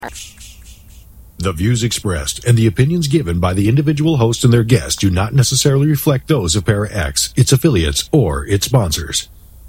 The views expressed and the opinions given by the individual host and their guests do not necessarily reflect those of Para X, its affiliates, or its sponsors.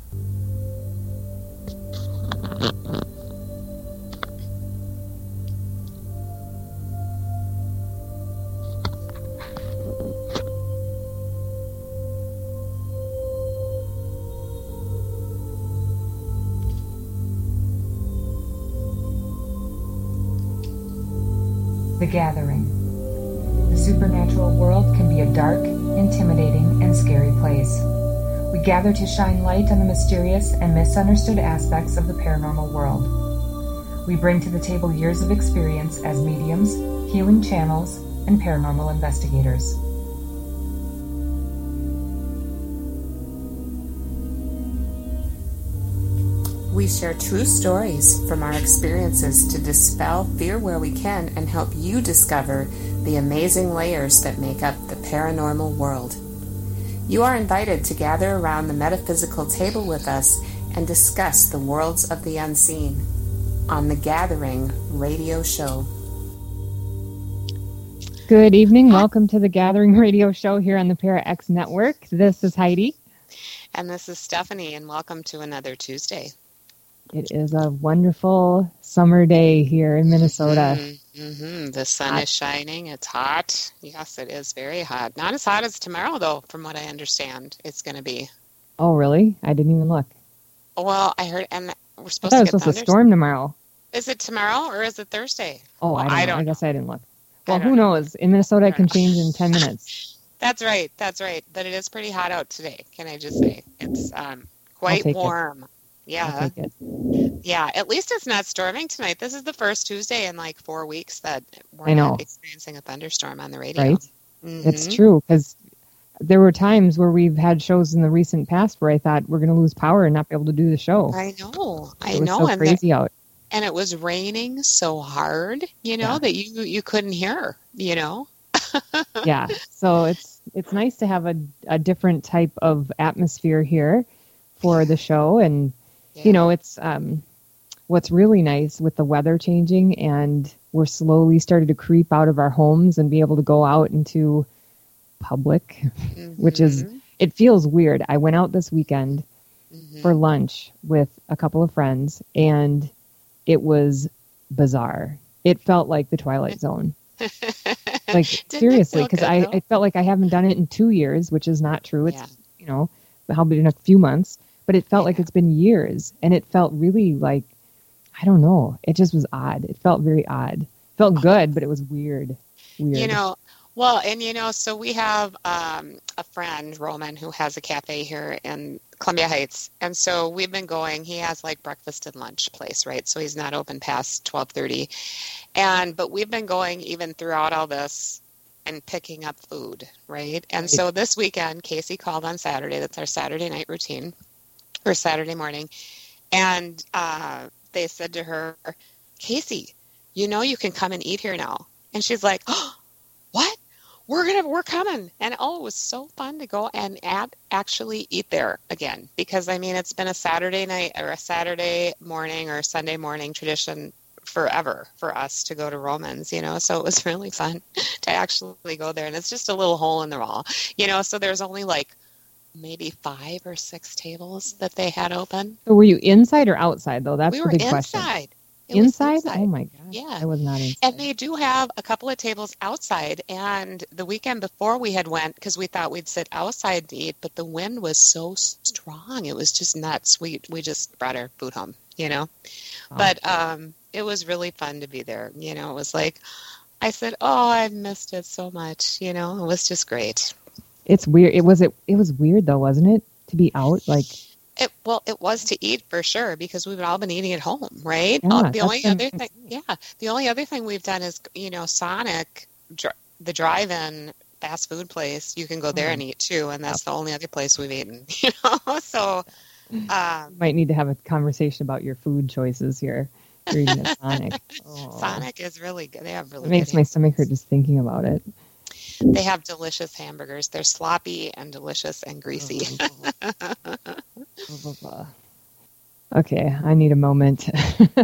The Gathering. The supernatural world can be a dark, intimidating, and scary place. We gather to shine light on the mysterious and misunderstood aspects of the paranormal world. We bring to the table years of experience as mediums, healing channels, and paranormal investigators. We share true stories from our experiences to dispel fear where we can and help you discover the amazing layers that make up the paranormal world. You are invited to gather around the metaphysical table with us and discuss the worlds of the unseen on The Gathering Radio Show. Good evening. Welcome to The Gathering Radio Show here on the Para X Network. This is Heidi. And this is Stephanie, and welcome to another Tuesday. It is a wonderful summer day here in Minnesota. The sun is shining. It's hot. Yes, it is very hot. Not as hot as tomorrow, though, from what I understand. It's going to be. Oh, really? I didn't even look. Well, I heard, and we're supposed I thought to it get was supposed to storm tomorrow. Is it tomorrow or is it Thursday? Oh, well, I don't know. I guess I didn't look. Well, who knows? In Minnesota, it can change in 10 minutes. That's right. That's right. But it is pretty hot out today, can I just say. It's quite warm. Yeah. Yeah. At least it's not storming tonight. This is the first Tuesday in like 4 weeks that we're not experiencing a thunderstorm on the radio. Right. It's true, because there were times where we've had shows in the recent past where I thought we're going to lose power and not be able to do the show. I know. It was so crazy out. And it was raining so hard, that you couldn't hear, Yeah. So it's nice to have a different type of atmosphere here for the show. And, it's what's really nice with the weather changing, and we're slowly starting to creep out of our homes and be able to go out into public, which is, it feels weird. I went out this weekend for lunch with a couple of friends, and it was bizarre. It felt like the Twilight Zone. Like, seriously, because I felt like I haven't done it in 2 years, which is not true. It's, how been in a few months, but it felt like it's been years, and it felt really like, I don't know. It just was odd. It felt very odd. It felt good, but it was weird. So we have a friend, Roman, who has a cafe here in Columbia Heights. And so we've been going. He has like breakfast and lunch place, right? So he's not open past 12:30. But we've been going even throughout all this and picking up food, right? And so this weekend, Casey called on Saturday. That's our Saturday night routine, or Saturday morning. And they said to her, Casey, you can come and eat here now. And she's like, oh, what? We're coming. And it was so fun to go and actually eat there again, because it's been a Saturday night or a Saturday morning or a Sunday morning tradition forever for us to go to Roman's, so it was really fun to actually go there. And it's just a little hole in the wall, so there's only like maybe 5 or 6 tables that they had open. So were you inside or outside, though? That's the big question. Inside. Oh my gosh. Yeah. I was not inside. And they do have a couple of tables outside. And the weekend before we had went, because we thought we'd sit outside to eat, but the wind was so strong. It was just nuts. We just brought our food home, Oh. But it was really fun to be there. It was like, I said, oh, I've missed it so much. It was just great. It's weird. It was weird though, wasn't it? To be out, like. It was to eat for sure, because we've all been eating at home, right? Yeah, the only other thing we've done is, Sonic, the drive-in fast food place. You can go there and eat too, and that's the only other place we've eaten. So might need to have a conversation about your food choices here. You're eating at Sonic. Oh. Sonic is really good. They have really. It makes my stomach hurt just thinking about it. They have delicious hamburgers. They're sloppy and delicious and greasy. Okay, I need a moment.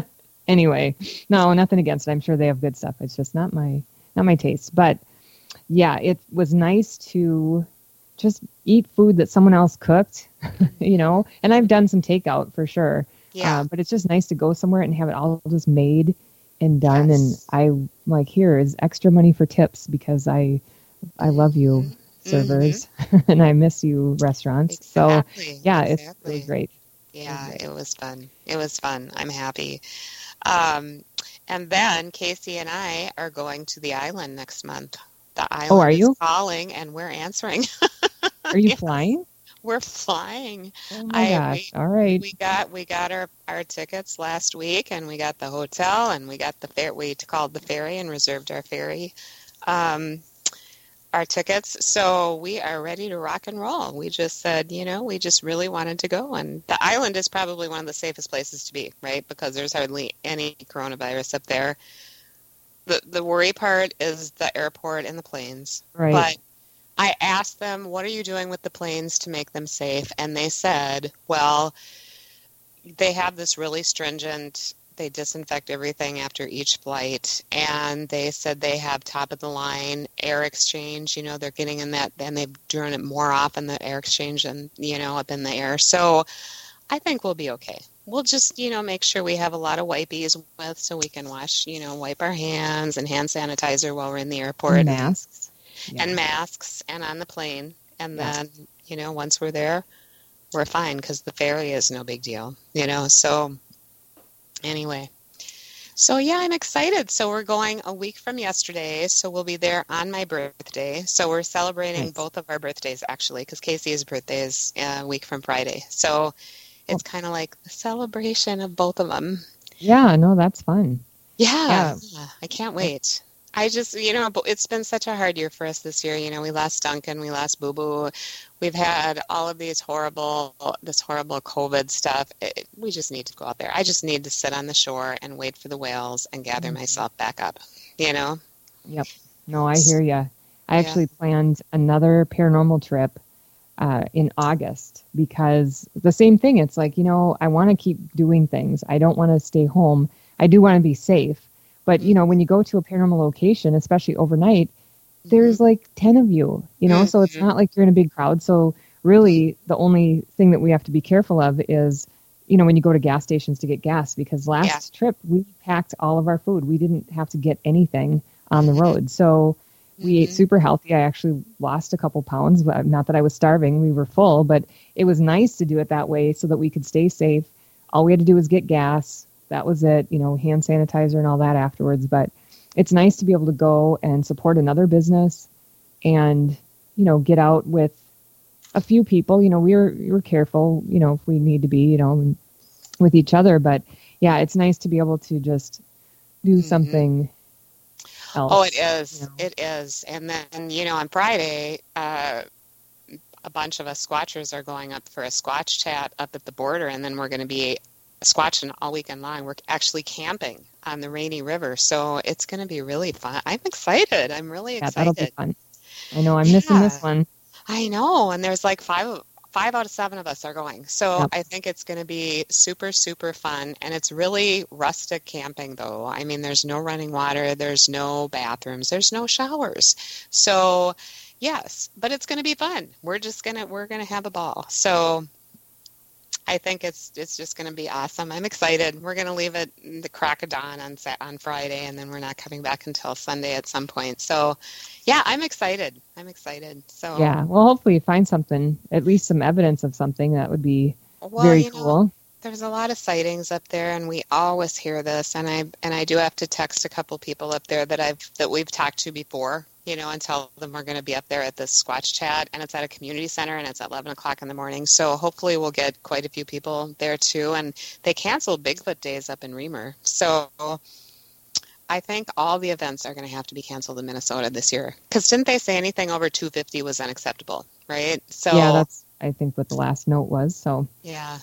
Anyway, no, nothing against it. I'm sure they have good stuff. It's just not my taste. But yeah, it was nice to just eat food that someone else cooked, and I've done some takeout for sure. Yeah. But it's just nice to go somewhere and have it all just made and done. Yes. And I like, here is extra money for tips because I love you, servers, and I miss you, restaurants. Exactly. So yeah, it's really great. Yeah, it was fun. It was fun. I'm happy. And then Casey and I are going to the island next month. The island is calling, and we're answering. Are you flying? We're flying. Oh my gosh! All right. We got our tickets last week, and we got the hotel, and we got the ferry. We called the ferry and reserved our ferry, our tickets. So we are ready to rock and roll. We just said, we just really wanted to go, and the island is probably one of the safest places to be, right? Because there's hardly any coronavirus up there. The worry part is the airport and the planes, right? But I asked them, what are you doing with the planes to make them safe? And they said, well, they have this really stringent, they disinfect everything after each flight. And they said they have top-of-the-line air exchange. They're getting in that, and they've doing it more often, the air exchange, and, up in the air. So I think we'll be okay. We'll just, make sure we have a lot of wipies with so we can wipe our hands and hand sanitizer while we're in the airport. And masks. Yeah. And masks and on the plane. And then, once we're there, we're fine because the ferry is no big deal, So anyway. So, yeah, I'm excited. So we're going a week from yesterday. So we'll be there on my birthday. So we're celebrating both of our birthdays, actually, because Casey's birthday is a week from Friday. So it's kind of like the celebration of both of them. Yeah, no, that's fun. Yeah. I can't wait. I just, it's been such a hard year for us this year. We lost Duncan, we lost Boo Boo. We've had all of this horrible COVID stuff. We just need to go out there. I just need to sit on the shore and wait for the whales and gather myself back up, Yep. No, I hear you. I actually planned another paranormal trip in August because the same thing. It's like, I want to keep doing things. I don't want to stay home. I do want to be safe. But, when you go to a paranormal location, especially overnight, there's like 10 of you, so it's not like you're in a big crowd. So really the only thing that we have to be careful of is, when you go to gas stations to get gas, because last trip we packed all of our food. We didn't have to get anything on the road. So we ate super healthy. I actually lost a couple pounds, but not that I was starving. We were full, but it was nice to do it that way so that we could stay safe. All we had to do was get gas. That was it, hand sanitizer and all that afterwards. But it's nice to be able to go and support another business and, get out with a few people. We're careful, if we need to be, with each other. But yeah, it's nice to be able to just do something else. Oh, it is. It is. And then, on Friday, a bunch of us Squatchers are going up for a Squatch chat up at the border, and then we're going to be squatching all weekend long. We're actually camping on the Rainy River, so it's going to be really fun. I'm excited. I'm really excited. That'll be fun. I know. I'm missing this one. I know, and there's like five out of 7 of us are going, so I think it's going to be super, super fun. And it's really rustic camping, though. I mean, there's no running water, there's no bathrooms, there's no showers. So yes, but it's going to be fun. We're gonna have a ball. So I think it's just going to be awesome. I'm excited. We're going to leave at the crack of dawn on Friday, and then we're not coming back until Sunday at some point. So, yeah, I'm excited. So yeah, well, hopefully you find something, at least some evidence of something that would be very cool. There's a lot of sightings up there, and we always hear this. And I do have to text a couple people up there that we've talked to before. And tell them we're going to be up there at this Squatch chat, and it's at a community center, and it's at 11 o'clock in the morning. So hopefully we'll get quite a few people there too. And they canceled Bigfoot days up in Reamer. So I think all the events are going to have to be canceled in Minnesota this year. Because didn't they say anything over 250 was unacceptable, right? So yeah, that's, I think, what the last note was. So yeah.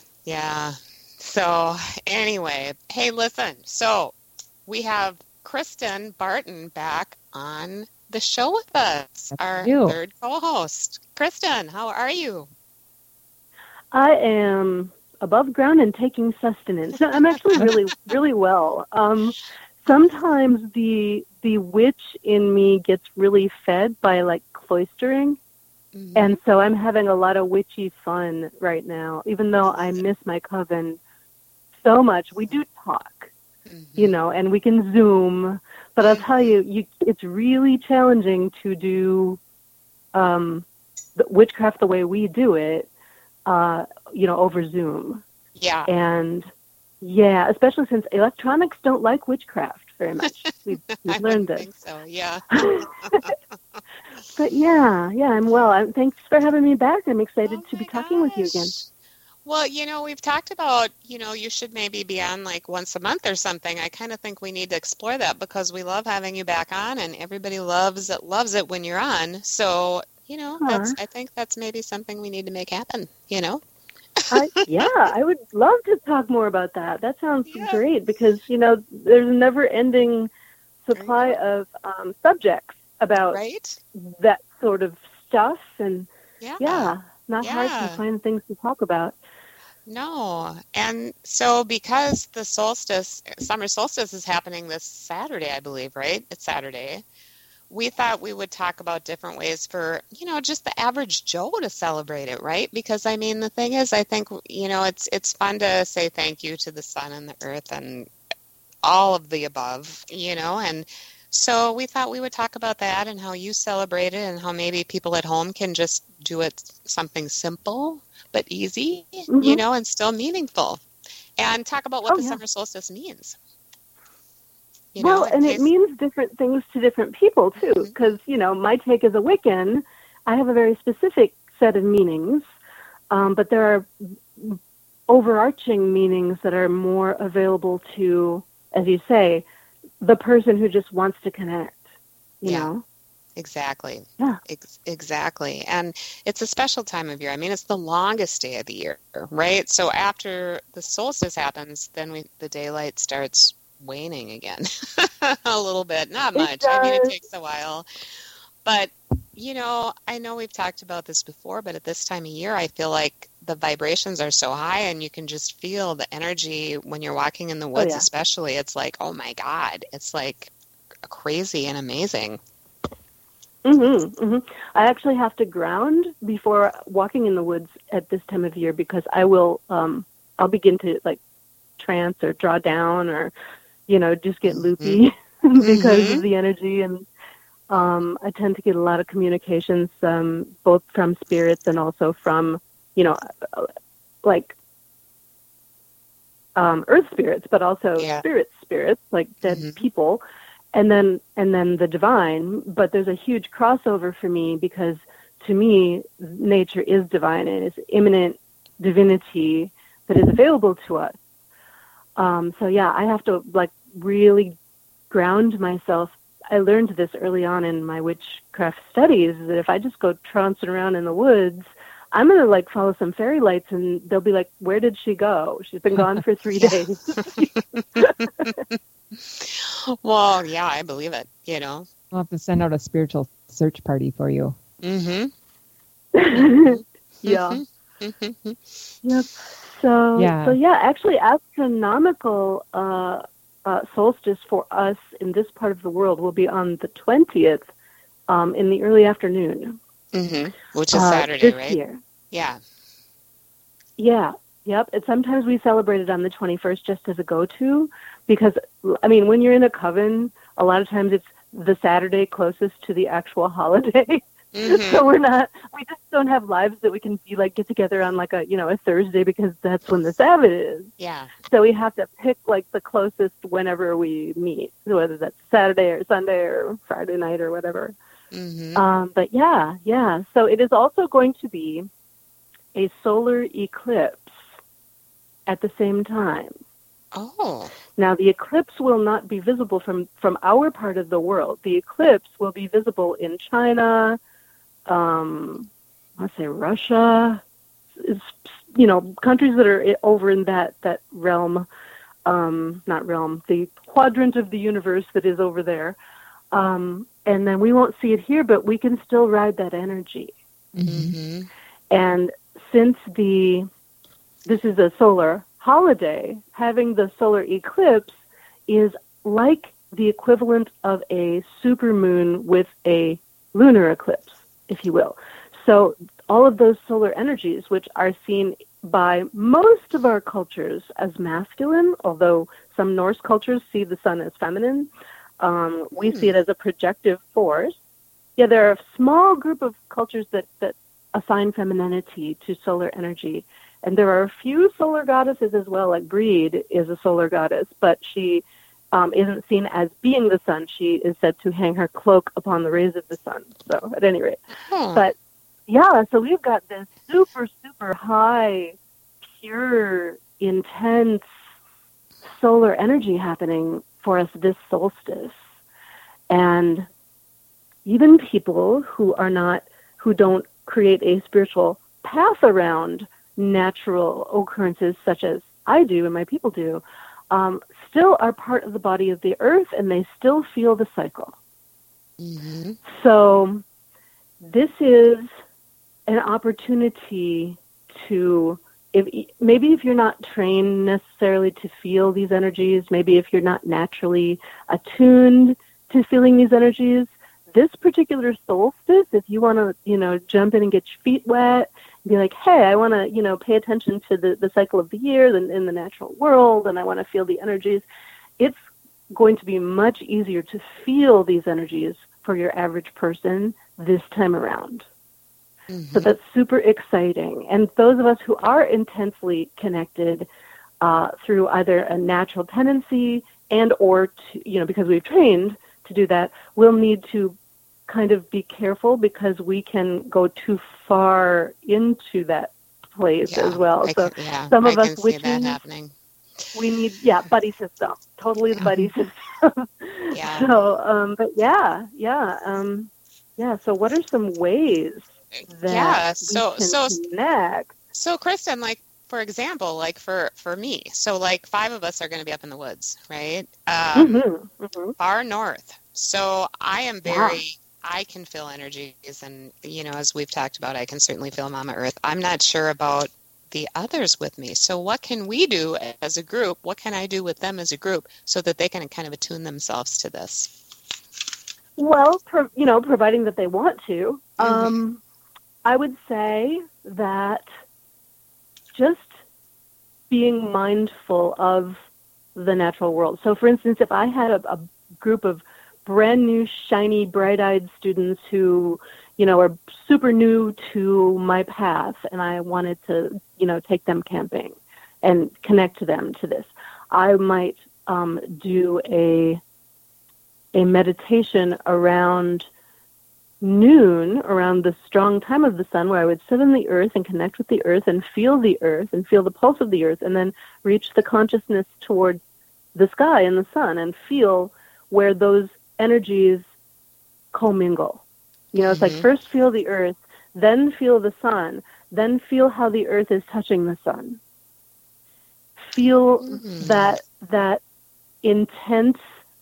So anyway, hey, listen. So we have Kristen Barton back on the show with us, our third co-host. Kristen, how are you? I am above ground and taking sustenance. No, I'm actually really, really well. Sometimes the witch in me gets really fed by like cloistering. And so I'm having a lot of witchy fun right now, even though I miss my coven so much. We do talk, you know, and we can Zoom. But I'll tell you, it's really challenging to do the witchcraft the way we do it, you know, over Zoom. Yeah. And, yeah, especially since electronics don't like witchcraft very much. We've learned this. I think so, yeah. But yeah, I'm well. Thanks for having me back. I'm excited to be talking with you again. Well, you know, we've talked about, you know, you should maybe be on like once a month or something. I kind of think we need to explore that because we love having you back on, and everybody loves it when you're on. So, you know, I think that's maybe something we need to make happen, you know? Yeah, I would love to talk more about that. That sounds great because, you know, there's a never-ending supply of subjects about that sort of stuff. And, not hard to find things to talk about. No. And so because the summer solstice is happening this Saturday, I believe, right? It's Saturday. We thought we would talk about different ways for, you know, just the average Joe to celebrate it, right? Because, I mean, the thing is, I think, you know, it's fun to say thank you to the sun and the earth and all of the above, you know, and so we thought we would talk about that and how you celebrate it and how maybe people at home can just do it something simple but easy, you know, and still meaningful. And talk about what the summer solstice means. You know, and it means different things to different people, too, because, you know, my take as a Wiccan, I have a very specific set of meanings, but there are overarching meanings that are more available to, as you say, the person who just wants to connect, you know? Exactly. Yeah. Exactly. And it's a special time of year. I mean, it's the longest day of the year, right? So after the solstice happens, then the daylight starts waning again a little bit. Not much. I mean, it takes a while. But, you know, I know we've talked about this before, but at this time of year, I feel like the vibrations are so high and you can just feel the energy when you're walking in the woods, especially. It's like, oh my God, it's like crazy and amazing. I actually have to ground before walking in the woods at this time of year because I will, I'll begin to like trance or draw down or, you know, just get loopy because of the energy. And I tend to get a lot of communications, both from spirits and also from, you know, like earth spirits, but also spirits, like dead people. And then the divine, but there's a huge crossover for me because to me, nature is divine and it's immanent divinity that is available to us. So yeah, I have to like really ground myself. I learned this early on in my witchcraft studies that if I just go trouncing around in the woods, I'm going to like follow some fairy lights and they'll be like, where did she go? She's been gone for 3 days. Well, yeah, I believe it, you know. I'll have to send out a spiritual search party for you. Yeah. Yep. So yeah, actually astronomical solstice for us in this part of the world will be on the 20th in the early afternoon. Which is Saturday, right? Year. Yeah. Yeah. Yep. And sometimes we celebrate it on the 21st just as a go-to because, I mean, when you're in a coven, a lot of times it's the Saturday closest to the actual holiday. So we just don't have lives that we can be like get together on like a, you know, a Thursday because that's when the Sabbath is. Yeah. So we have to pick like the closest whenever we meet, whether that's Saturday or Sunday or Friday night or whatever. But yeah. So it is also going to be a solar eclipse at the same time. Oh. Now, the eclipse will not be visible from our part of the world. The eclipse will be visible in China, let's say Russia, you know, countries that are over in that realm, the quadrant of the universe that is over there. And then we won't see it here, but we can still ride that energy. And since the this is a solar holiday, having the solar eclipse is like the equivalent of a supermoon with a lunar eclipse, if you will. So all of those solar energies, which are seen by most of our cultures as masculine, although some Norse cultures see the sun as feminine, we see it as a projective force. Yeah, there are a small group of cultures that assign femininity to solar energy. And there are a few solar goddesses as well, like Breed is a solar goddess, but she isn't seen as being the sun. She is said to hang her cloak upon the rays of the sun. So at any rate. But yeah, so we've got this super, super high, pure, intense solar energy happening for us this solstice. And even people who don't create a spiritual path around natural occurrences such as I do and my people do, still are part of the body of the earth, and they still feel the cycle. Mm-hmm. So this is an opportunity to, if you're not trained necessarily to feel these energies, maybe if you're not naturally attuned to feeling these energies, this particular solstice, if you want to, jump in and get your feet wet, be like, hey, I want to, pay attention to the cycle of the year in the natural world, and I want to feel the energies, it's going to be much easier to feel these energies for your average person this time around. Mm-hmm. So that's super exciting. And those of us who are intensely connected through either a natural tendency and or, because we've trained to do that, we'll need to kind of be careful because we can go too far into that place as well. Some of us witches, we need, buddy system, totally the buddy system. So, but so what are some ways that we can connect? So Kristen, like, for example, like for me, so like 5 of us are going to be up in the woods, right? Far north. So I am I can feel energies, and, as we've talked about, I can certainly feel Mama Earth. I'm not sure about the others with me. So what can we do as a group? What can I do with them as a group so that they can kind of attune themselves to this? Well, providing that they want to, I would say that just being mindful of the natural world. So, for instance, if I had a group of brand new, shiny, bright-eyed students who, are super new to my path, and I wanted to, take them camping and connect to them to this, I might do a meditation around noon, around the strong time of the sun, where I would sit on the earth and connect with the earth and feel the pulse of the earth, and then reach the consciousness towards the sky and the sun and feel where those energies commingle. It's like first feel the earth, then feel the sun, then feel how the earth is touching the sun. Feel that intense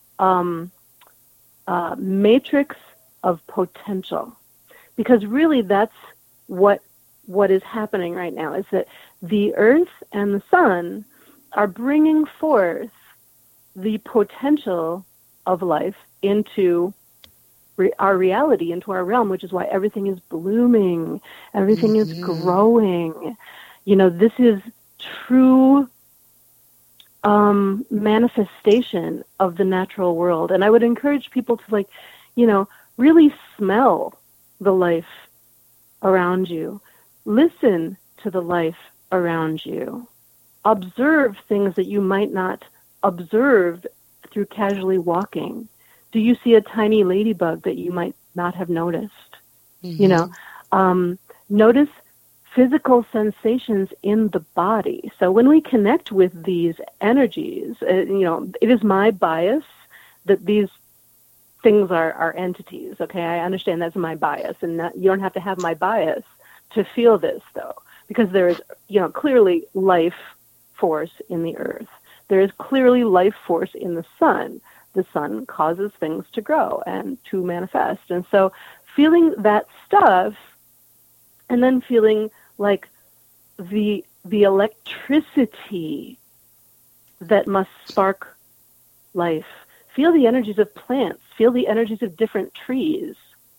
matrix of potential, because really that's what is happening right now, is that the earth and the sun are bringing forth the potential of life into our reality, into our realm, which is why everything is blooming, everything is growing. This is true manifestation of the natural world. And I would encourage people to, really smell the life around you. Listen to the life around you. Observe things that you might not observe through casually walking. Do you see a tiny ladybug that you might not have noticed? Notice physical sensations in the body. So when we connect with these energies, it is my bias that these things are entities. Okay, I understand that's my bias, and you don't have to have my bias to feel this, though, because there is, clearly life force in the earth. There is clearly life force in the sun. The sun causes things to grow and to manifest. And so feeling that stuff, and then feeling like the the electricity that must spark life. Feel the energies of plants. Feel the energies of different trees.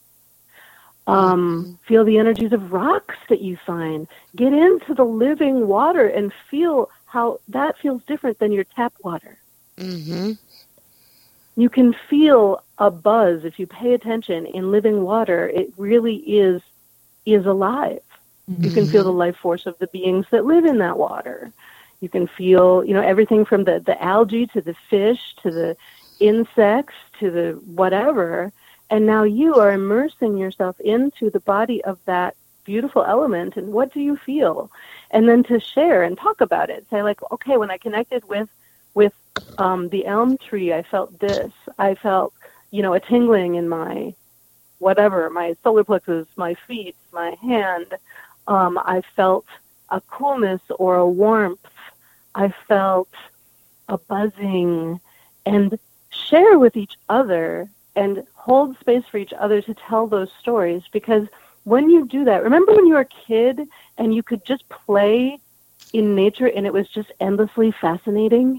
Feel the energies of rocks that you find. Get into the living water and feel how that feels different than your tap water. Mm-hmm. You can feel a buzz if you pay attention in living water. It really is alive. Mm-hmm. You can feel the life force of the beings that live in that water. You can feel, everything from the algae to the fish to the insects to the whatever. And now you are immersing yourself into the body of that beautiful element. And what do you feel? And then to share and talk about it. Say like, okay, when I connected with the elm tree, I felt this. I felt, a tingling in my whatever, my solar plexus, my feet, my hand. I felt a coolness or a warmth. I felt a buzzing, and share with each other and hold space for each other to tell those stories. Because when you do that, remember when you were a kid and you could just play in nature and it was just endlessly fascinating?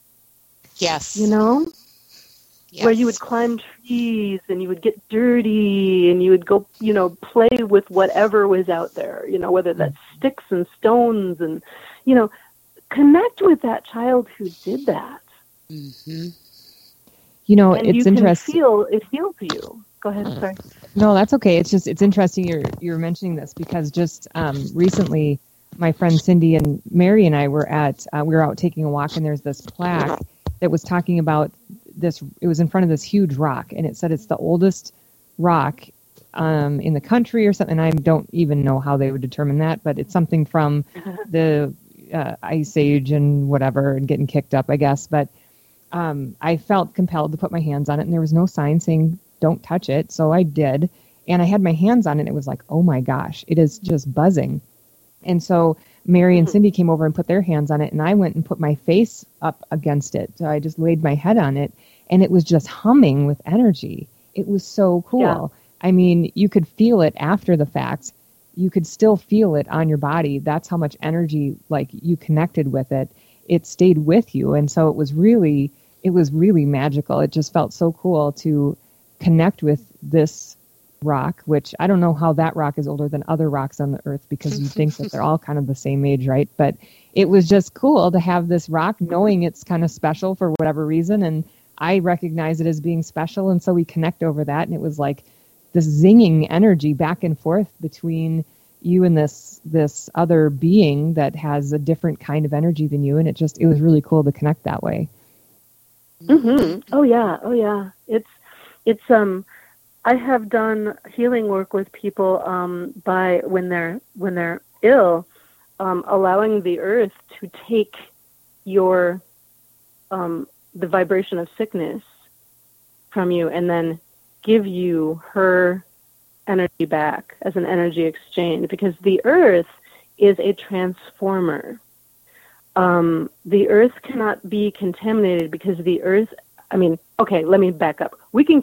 Yes. Yes. Where you would climb trees and you would get dirty and you would go, play with whatever was out there, whether that's sticks and stones and, connect with that child who did that. Mm-hmm. And it's interesting. It heals you. Go ahead. Sorry. No, that's okay. It's interesting you're mentioning this because just recently my friend Cindy and Mary and I were out taking a walk, and there's this plaque that was talking about this. It was in front of this huge rock, and it said it's the oldest rock in the country or something. I don't even know how they would determine that, but it's something from the Ice Age and whatever, and getting kicked up, I guess. But I felt compelled to put my hands on it, and there was no sign saying don't touch it, so I did. And I had my hands on it, and it was like, oh my gosh, it is just buzzing. And so Mary and Cindy came over and put their hands on it, and I went and put my face up against it. So I just laid my head on it, and it was just humming with energy. It was so cool. Yeah. I mean, you could feel it after the fact. You could still feel it on your body. That's how much energy, like, you connected with it. It stayed with you. And so it was really magical. It just felt so cool to connect with this rock, which I don't know how that rock is older than other rocks on the earth, because you think that they're all kind of the same age, right? But it was just cool to have this rock, knowing it's kind of special for whatever reason. And I recognize it as being special. And so we connect over that. And it was like this zinging energy back and forth between you and this other being that has a different kind of energy than you. And it was really cool to connect that way. Mm-hmm. Oh yeah. It's I have done healing work with people by when they're ill, allowing the earth to take your the vibration of sickness from you and then give you her energy back as an energy exchange, because the earth is a transformer. The earth cannot be contaminated because the earth, okay, let me back up. We can...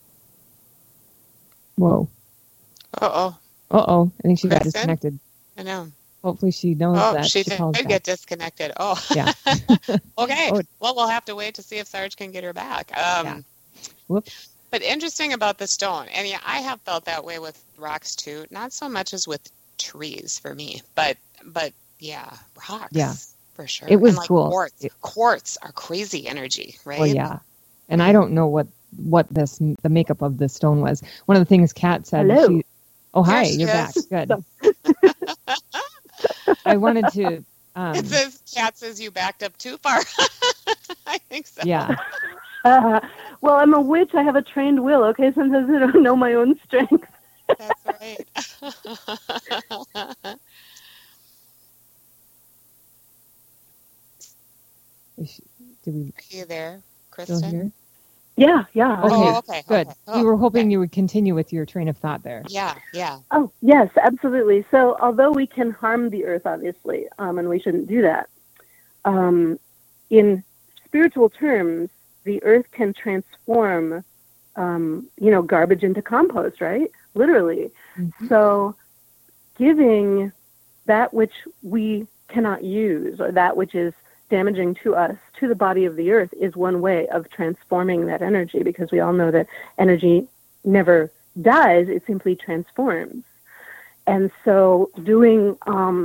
Whoa. Uh-oh. I think she got disconnected. I know. Hopefully she knows that. She did get disconnected. Oh. Yeah. Okay. Well, we'll have to wait to see if Sarge can get her back. Yeah. Whoops. But interesting about the stone. And yeah, I have felt that way with rocks too. Not so much as with trees for me, but yeah, rocks. Yeah. For sure. It was and like cool. Quartz are crazy energy, right? Well, yeah. And I don't know what the makeup of this stone was. One of the things Kat said. Hello. Hi, you're back. Good. I wanted to. It says Kat says you backed up too far. I think so. Yeah. Well, I'm a witch. I have a trained will. Okay, sometimes I don't know my own strength. That's right. Are you there, Kristen? Yeah. Okay, good. We were hoping you would continue with your train of thought there. Yeah. Oh, yes, absolutely. So although we can harm the earth, obviously, and we shouldn't do that, in spiritual terms, the earth can transform, garbage into compost, right? Literally. Mm-hmm. So giving that which we cannot use, or that which is damaging to us, to the body of the earth, is one way of transforming that energy, because we all know that energy never dies, it simply transforms. And so doing,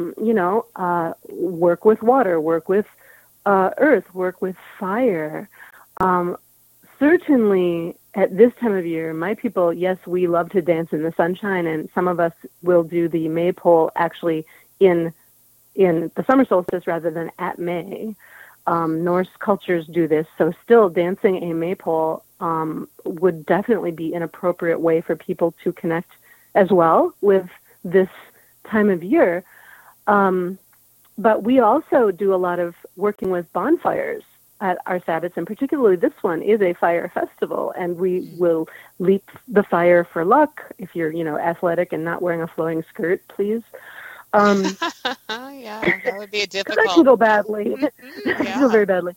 work with water, work with earth, work with fire. Certainly at this time of year, my people, yes, we love to dance in the sunshine, and some of us will do the maypole actually in the summer solstice rather than at May. Norse cultures do this, so still dancing a maypole would definitely be an appropriate way for people to connect as well with this time of year. But we also do a lot of working with bonfires at our Sabbats, and particularly this one is a fire festival, and we will leap the fire for luck. If you're, athletic and not wearing a flowing skirt, please. Yeah, that would be difficult. That can go badly. That can go very badly.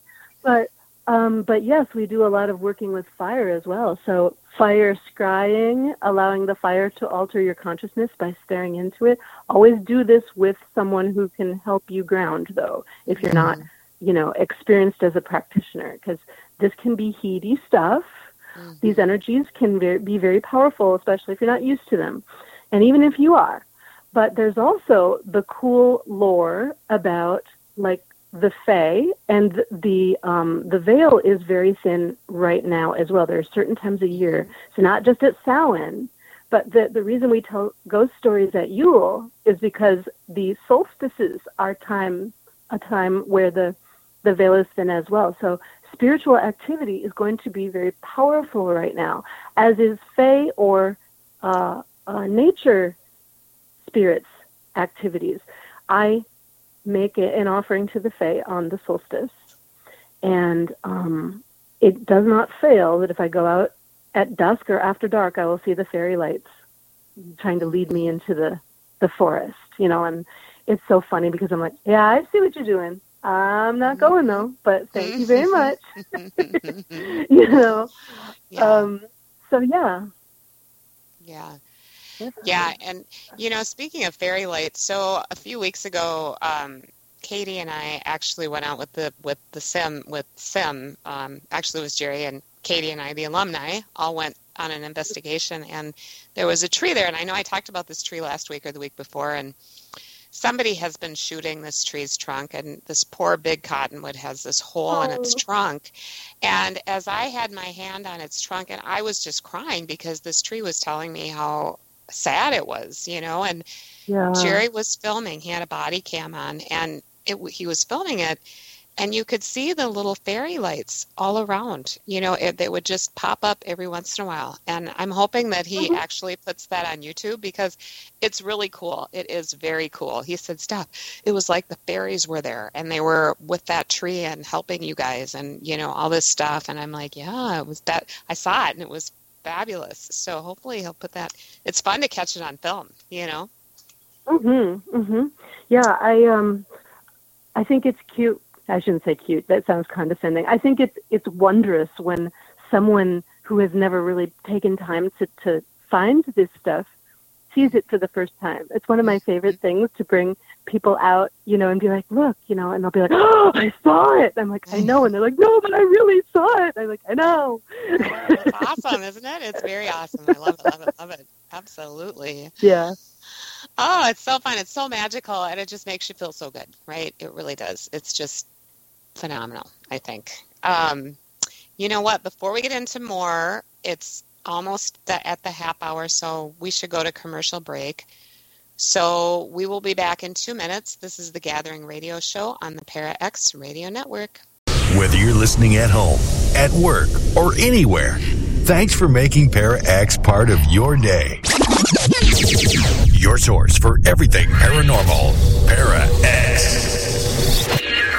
But yes, we do a lot of working with fire as well. So fire scrying, allowing the fire to alter your consciousness by staring into it. Always do this with someone who can help you ground, though, if you're not, experienced as a practitioner, because this can be heady stuff. These energies can be very powerful, especially if you're not used to them. And even if you are. But there's also the cool lore about, like, the Fae, and the veil is very thin right now as well. There are certain times of year, so not just at Samhain, but the reason we tell ghost stories at Yule is because the solstices are a time where the veil is thin as well. So spiritual activity is going to be very powerful right now, as is Fae or nature spirits activities. I make an offering to the Fae on the solstice, and it does not fail that if I go out at dusk or after dark, I will see the fairy lights trying to lead me into the forest, and it's so funny because I'm like, yeah, I see what you're doing. I'm not going though, but thank you very much. Yeah. So yeah. Yeah. Yeah, and, speaking of fairy lights, so a few weeks ago, Katie and I actually went out with Sim. Actually, it was Jerry and Katie and I, the alumni, all went on an investigation, and there was a tree there. And I know I talked about this tree last week or the week before, and somebody has been shooting this tree's trunk, and this poor big cottonwood has this hole in its trunk. And as I had my hand on its trunk, and I was just crying because this tree was telling me how sad it was, and Jerry was filming. He had a body cam on, and he was filming it, and you could see the little fairy lights all around. They would just pop up every once in a while, and I'm hoping that he actually puts that on YouTube, because it's really cool. It is very cool. He said, Steph, it was like the fairies were there, and they were with that tree and helping you guys, and all this stuff. And I'm like, yeah, it was that. I saw it, and it was fabulous. So hopefully he'll put that. It's fun to catch it on film, Yeah, I think it's cute. I shouldn't say cute. That sounds condescending. I think it's wondrous when someone who has never really taken time to find this stuff sees it for the first time. It's one of my favorite things to bring people out, and be like, look, and they'll be like, oh, I saw it. I'm like, I know. And they're like, no, but I really saw it. I'm like, I know. It's awesome, isn't it? It's very awesome. I love it. Absolutely. Yeah. Oh, it's so fun. It's so magical, and it just makes you feel so good, right? It really does. It's just phenomenal, I think. You know what? Before we get into more, it's almost at the half hour, so we should go to commercial break. So we will be back in 2 minutes. This is the Gathering Radio Show on the Para X Radio Network. Whether you're listening at home, at work, or anywhere, thanks for making Para X part of your day. Your source for everything paranormal. Para X.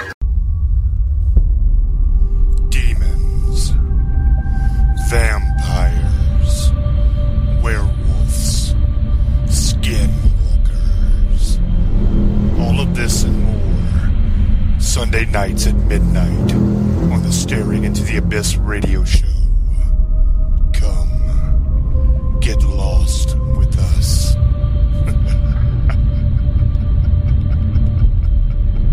Demons. Vampires. Werewolves. Skinwalkers. All of this and more. Sunday nights at midnight on the Staring Into the Abyss radio show. Come. Get lost with us.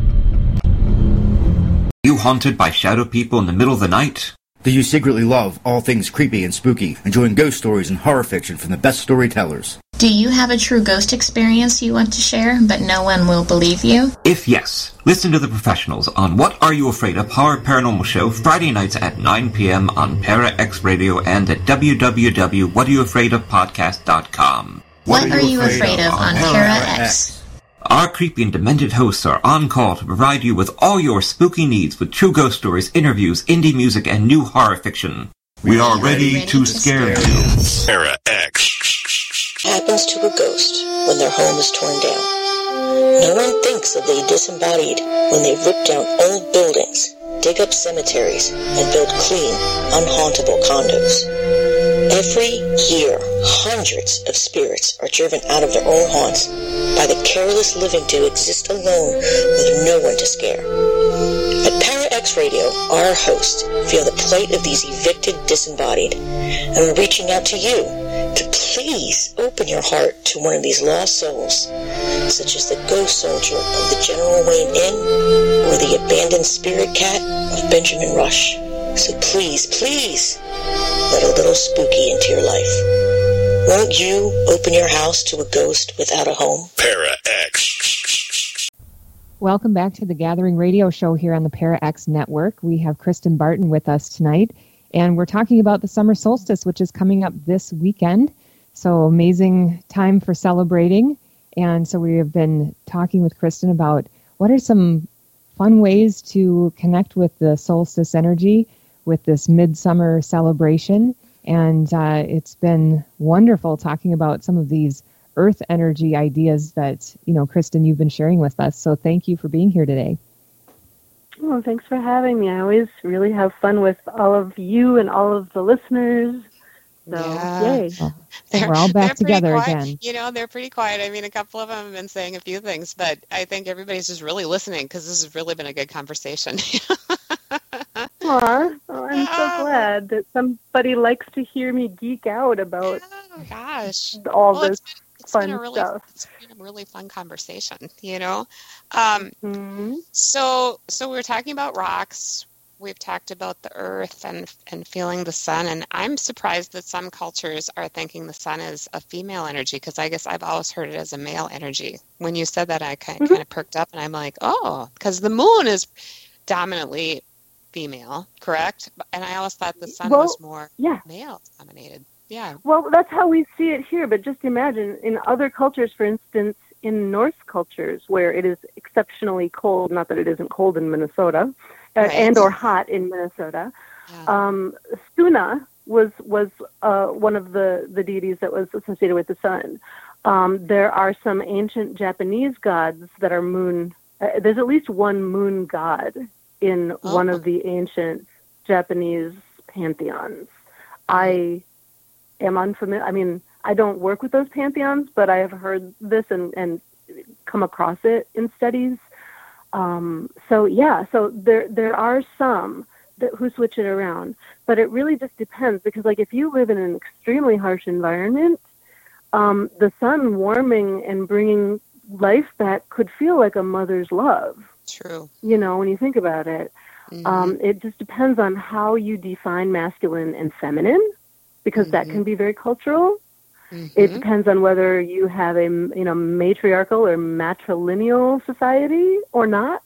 haunted by shadow people in the middle of the night? Do you secretly love all things creepy and spooky, enjoying ghost stories and horror fiction from the best storytellers? Do you have a true ghost experience you want to share, but no one will believe you? If yes, listen to the professionals on What Are You Afraid of? Horror Paranormal Show, Friday nights at 9 p.m. on Para X Radio and at www.whatareyouafraidofpodcast.com. What are you afraid of on Para X? Our creepy and demented hosts are on call to provide you with all your spooky needs with true ghost stories, interviews, indie music, and new horror fiction. We are ready to scare you. Para X. Happens to a ghost when their home is torn down. No one thinks of the disembodied when they rip down old buildings, dig up cemeteries, and build clean, unhauntable condos. Every year, hundreds of spirits are driven out of their own haunts by the careless living to exist alone with no one to scare. At Para X Radio, our hosts feel the plight of these evicted disembodied, and we're reaching out to you to please open your heart to one of these lost souls, such as the ghost soldier of the General Wayne Inn or the abandoned spirit cat of Benjamin Rush. So please, please, let a little spooky into your life. Won't you open your house to a ghost without a home? Para X. Welcome back to the Gathering Radio Show here on the Para X Network. We have Kristen Barton with us tonight, and we're talking about the summer solstice, which is coming up this weekend. So amazing time for celebrating. And so we have been talking with Kristen about what are some fun ways to connect with the solstice energy with this midsummer celebration. And it's been wonderful talking about some of these earth energy ideas that, Kristen, you've been sharing with us. So thank you for being here today. Oh, thanks for having me. I always really have fun with all of you and all of the listeners. So, yay. So we're all back together again. They're pretty quiet. I mean, a couple of them have been saying a few things, but I think everybody's just really listening because this has really been a good conversation. Aw, I'm so glad that somebody likes to hear me geek out about all this fun stuff. It's been a really fun conversation, So we're talking about rocks. We've talked about the earth and feeling the sun, and I'm surprised that some cultures are thinking the sun is a female energy, because I guess I've always heard it as a male energy. When you said that, I kind of perked up, and I'm like, oh, because the moon is dominantly female, correct? And I always thought the sun was more male dominated. Yeah. Well, that's how we see it here, but just imagine in other cultures, for instance, in Norse cultures where it is exceptionally cold, not that it isn't cold in Minnesota, and or hot in Minnesota. Suna was one of the deities that was associated with the sun. There are some ancient Japanese gods that are moon. There's at least one moon god in one of the ancient Japanese pantheons. I am unfamiliar. I mean, I don't work with those pantheons, but I have heard this and come across it in studies. So there are some who switch it around, but it really just depends, because like if you live in an extremely harsh environment, the sun warming and bringing life back could feel like a mother's love. True. When you think about it, it just depends on how you define masculine and feminine, because that can be very cultural. It depends on whether you have a matriarchal or matrilineal society or not.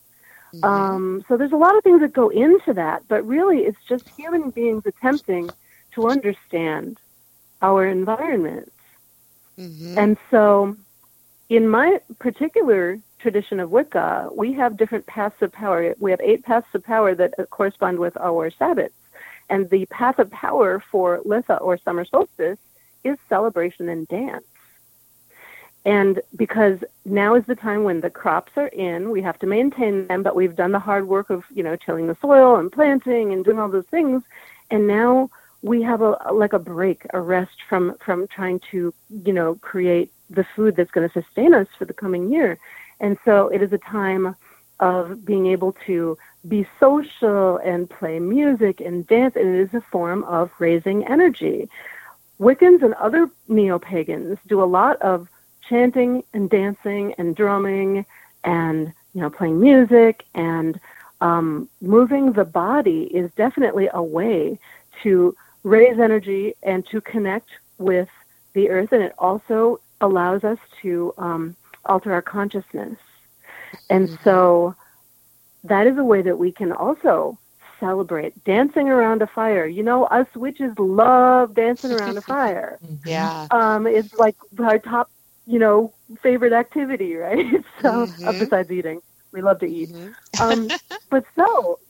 So there's a lot of things that go into that, but really it's just human beings attempting to understand our environment. And so in my particular tradition of Wicca, we have different paths of power. We have 8 paths of power that correspond with our Sabbats. And the path of power for Litha, or summer solstice, is celebration and dance. And because now is the time when the crops are in, we have to maintain them, but we've done the hard work of, tilling the soil and planting and doing all those things. And now we have a break, a rest from trying to, create the food that's going to sustain us for the coming year. And so it is a time of being able to be social and play music and dance, and it is a form of raising energy. Wiccans and other neo-pagans do a lot of chanting and dancing and drumming and, playing music and moving the body is definitely a way to raise energy and to connect with the earth, and it also allows us to alter our consciousness. And so that is a way that we can also celebrate dancing around a fire. You know, us witches love dancing around a fire. Yeah. It's like our top, favorite activity, right? So, besides eating, we love to eat. But so,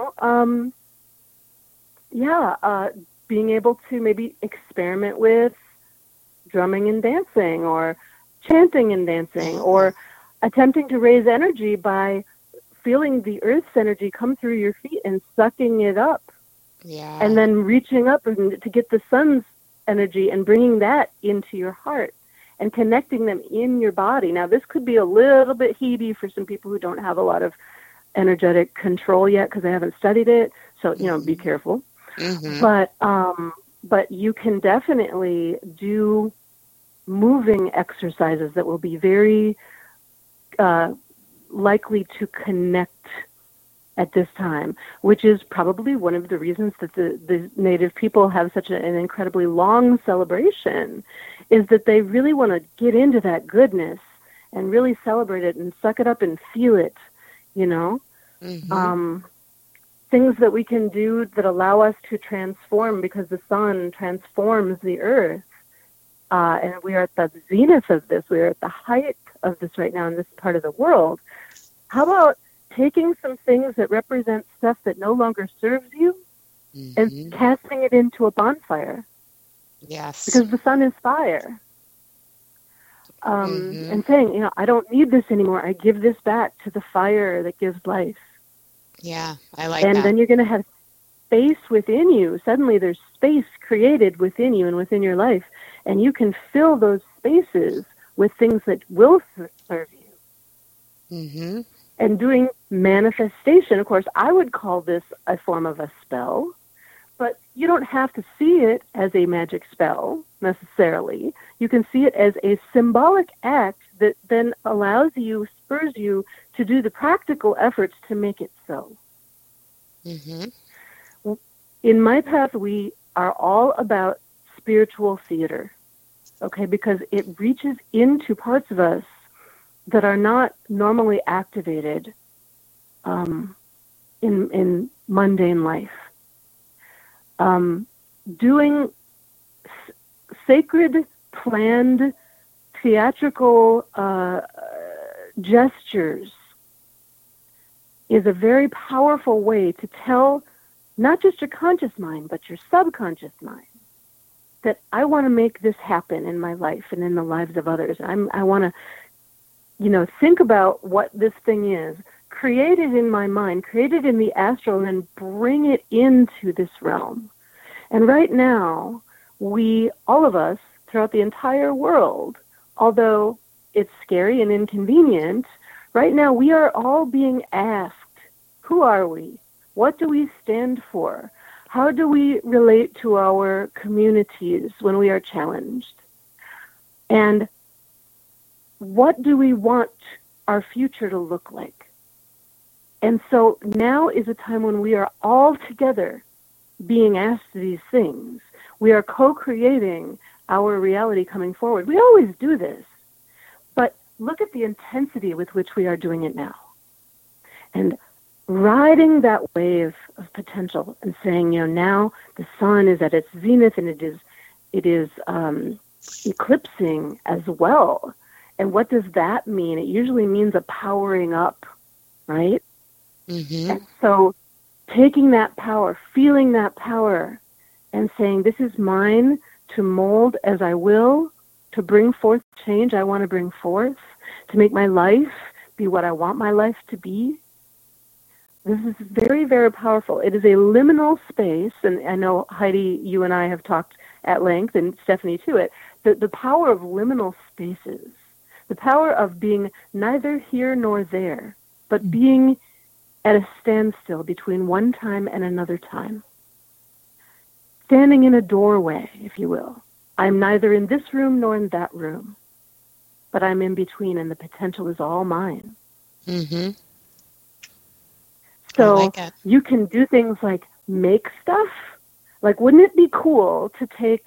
being able to maybe experiment with drumming and dancing, or chanting and dancing, or attempting to raise energy by feeling the earth's energy come through your feet and sucking it up. Yeah. And then reaching up to get the sun's energy and bringing that into your heart and connecting them in your body. Now, this could be a little bit heady for some people who don't have a lot of energetic control yet because they haven't studied it. So, be careful. But you can definitely do moving exercises that will be very likely to connect at this time, which is probably one of the reasons that the Native people have such an incredibly long celebration, is that they really want to get into that goodness and really celebrate it and suck it up and feel it, things that we can do that allow us to transform, because the sun transforms the earth. And we are at the zenith of this. We are at the height of this right now in this part of the world. How about taking some things that represent stuff that no longer serves you and casting it into a bonfire? Yes. Because the sun is fire. And saying, I don't need this anymore. I give this back to the fire that gives life. Yeah, I like that. And then you're going to have space within you. Suddenly there's space created within you and within your life. And you can fill those spaces with things that will serve you. And doing manifestation, of course, I would call this a form of a spell, but you don't have to see it as a magic spell necessarily. You can see it as a symbolic act that then allows you, spurs you to do the practical efforts to make it so. In my path, we are all about spiritual theater, okay, because it reaches into parts of us that are not normally activated in mundane life. Doing sacred, planned, theatrical gestures is a very powerful way to tell not just your conscious mind, but your subconscious mind that I want to make this happen in my life and in the lives of others. I want to, think about what this thing is, create it in my mind, create it in the astral, and then bring it into this realm. And right now, all of us, throughout the entire world, although it's scary and inconvenient, right now we are all being asked, who are we? What do we stand for? How do we relate to our communities when we are challenged? And what do we want our future to look like? And so now is a time when we are all together being asked these things. We are co-creating our reality coming forward. We always do this, but look at the intensity with which we are doing it now. And riding that wave of potential and saying, now the sun is at its zenith and it is eclipsing as well. And what does that mean? It usually means a powering up, right? And so taking that power, feeling that power, and saying, this is mine to mold as I will, to bring forth change I want to bring forth, to make my life be what I want my life to be. This is very, very powerful. It is a liminal space, and I know, Heidi, you and I have talked at length, and Stephanie too, the power of liminal spaces, the power of being neither here nor there, but being at a standstill between one time and another time. Standing in a doorway, if you will. I'm neither in this room nor in that room, but I'm in between, and the potential is all mine. So you can do things like make stuff. Like, wouldn't it be cool to take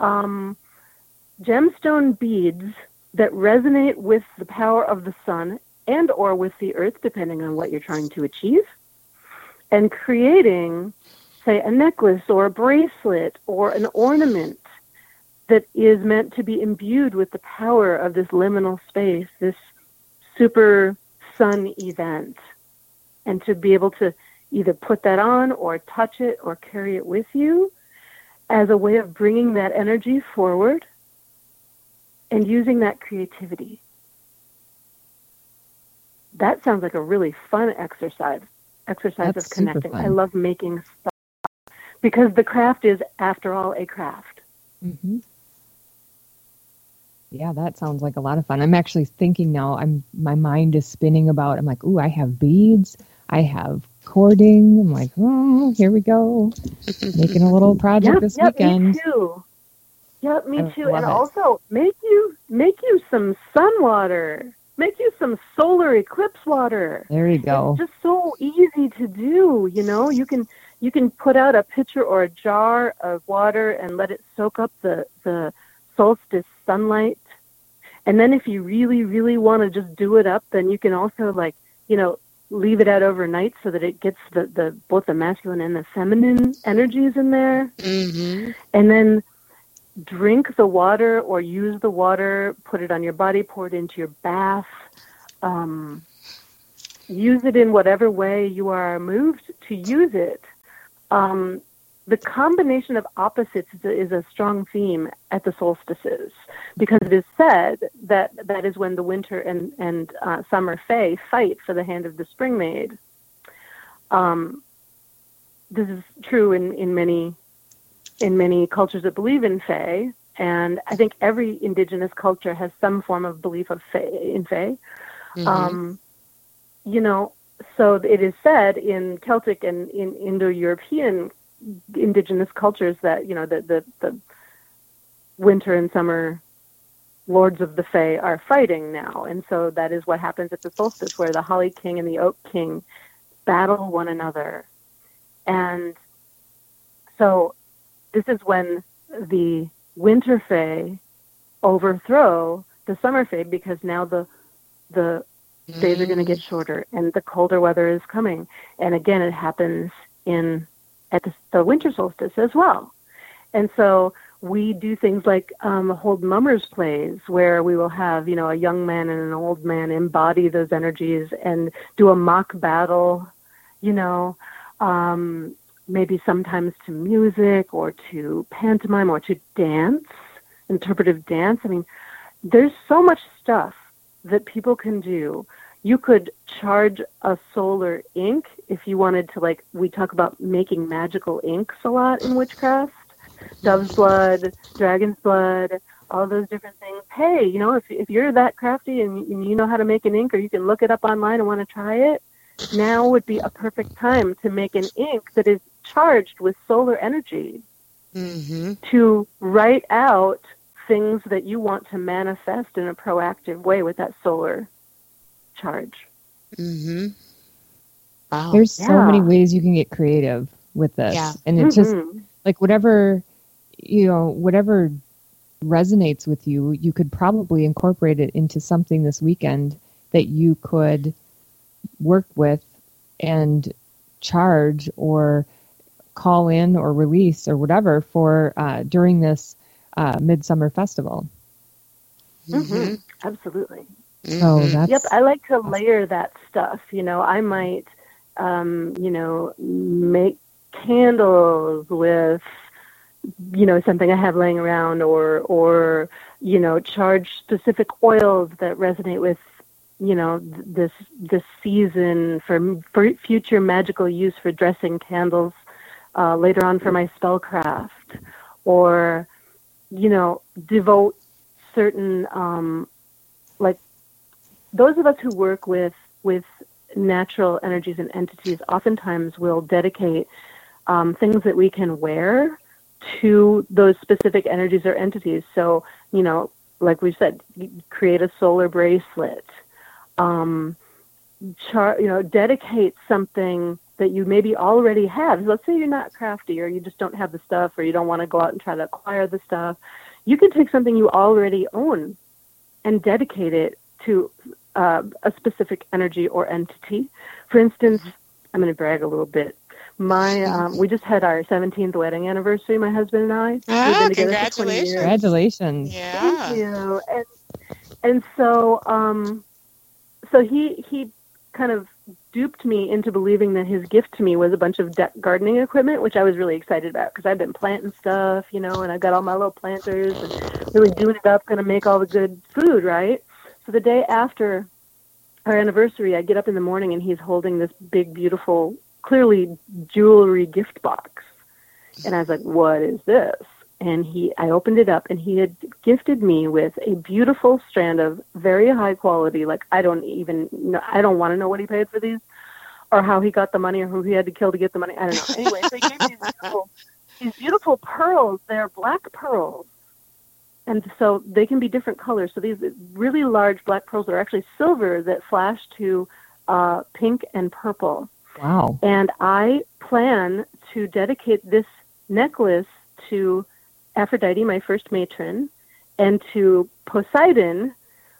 gemstone beads that resonate with the power of the sun and or with the earth, depending on what you're trying to achieve, and creating, say, a necklace or a bracelet or an ornament that is meant to be imbued with the power of this liminal space, this super sun event, and to be able to either put that on or touch it or carry it with you as a way of bringing that energy forward and using that creativity. That sounds like a really fun exercise That's of connecting. super fun. I love making stuff because the craft is, after all, a craft. Mm-hmm. Yeah, that sounds like a lot of fun. I'm actually thinking now, my mind is spinning about, I'm like, ooh, I have beads, I have cording. I'm like, oh, here we go. Making a little project this weekend. Me too. Yep, me too. And love it. also make you some sun water. Make you some solar eclipse water. There you go. It's just so easy to do, you know. You can put out a pitcher or a jar of water and let it soak up the solstice sunlight. And then if you really, really want to just do it up, then you can also, like, you know, leave it out overnight so that it gets the both the masculine and the feminine energies in there. Mm-hmm. And then drink the water or use the water, put it on your body, pour it into your bath. Use it in whatever way you are moved to use it. The combination of opposites is a strong theme at the solstices, because it is said that is when the winter and summer fae fight for the hand of the spring maid. This is true in many cultures that believe in fae, and I think every indigenous culture has some form of belief of fae. Mm-hmm. You know, so it is said in Celtic and in Indo-European indigenous cultures that, you know, the winter and summer lords of the fae are fighting now. And so that is what happens at the solstice, where the Holly King and the Oak King battle one another. And so this is when the winter fae overthrow the summer fae, because now the days are going to get shorter and the colder weather is coming. And again, it happens at the winter solstice as well. And so we do things like hold mummers plays, where we will have, you know, a young man and an old man embody those energies and do a mock battle, you know, maybe sometimes to music or to pantomime or to dance, interpretive dance. I mean, there's so much stuff that people can do. You could charge a solar ink if you wanted to, like, we talk about making magical inks a lot in witchcraft. Dove's blood, dragon's blood, all those different things. Hey, you know, if you're that crafty and you know how to make an ink, or you can look it up online and want to try it, now would be a perfect time to make an ink that is charged with solar energy, Mm-hmm. to write out things that you want to manifest in a proactive way with that solar charge. Mm-hmm. Wow. There's so many ways you can get creative with this. Yeah. And it's just like whatever resonates with you, you could probably incorporate it into something this weekend that you could work with and charge or call in or release or whatever for during this Midsummer Festival. Mm-hmm. Absolutely. So that's, yep, I like to layer that stuff. You know, I might, you know, make candles with, you know, something I have laying around, or you know, charge specific oils that resonate with, you know, this season for future magical use for dressing candles later on for my spellcraft, or, you know, devote certain like those of us who work with natural energies and entities oftentimes will dedicate things that we can wear to those specific energies or entities. So, you know, like we said, create a solar bracelet, you know, dedicate something that you maybe already have. Let's say you're not crafty, or you just don't have the stuff, or you don't want to go out and try to acquire the stuff. You can take something you already own and dedicate it to a specific energy or entity. For instance, I'm going to brag a little bit. We just had our 17th wedding anniversary, my husband and I. Ah, congratulations. Congratulations. Yeah. Thank you. And so he kind of duped me into believing that his gift to me was a bunch of gardening equipment, which I was really excited about because I've been planting stuff, and I've got all my little planters and really doing it up, going to make all the good food, right? So the day after our anniversary, I get up in the morning and he's holding this big, beautiful, clearly jewelry gift box. And I was like, what is this? And I opened it up, and he had gifted me with a beautiful strand of very high quality. Like, I don't want to know what he paid for these, or how he got the money, or who he had to kill to get the money. I don't know. Anyway, so he gave me these beautiful pearls. They're black pearls, and so they can be different colors. So these really large black pearls are actually silver that flash to pink and purple. Wow! And I plan to dedicate this necklace to Aphrodite, my first matron, and to Poseidon